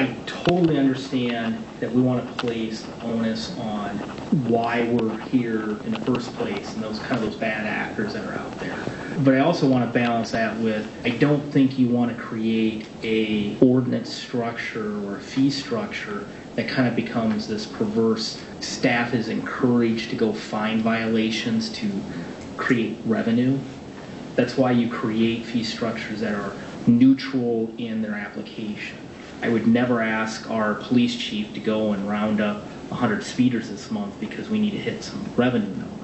I totally understand that we want to place the onus on why we're here in the first place and those bad actors that are out there. But I also want to balance that with, I don't think you want to create a ordinance structure or a fee structure that kind of becomes this perverse. Staff is encouraged to go find violations to create revenue. That's why you create fee structures that are neutral in their application. I would never ask our police chief to go and round up 100 speeders this month because we need to hit some revenue numbers.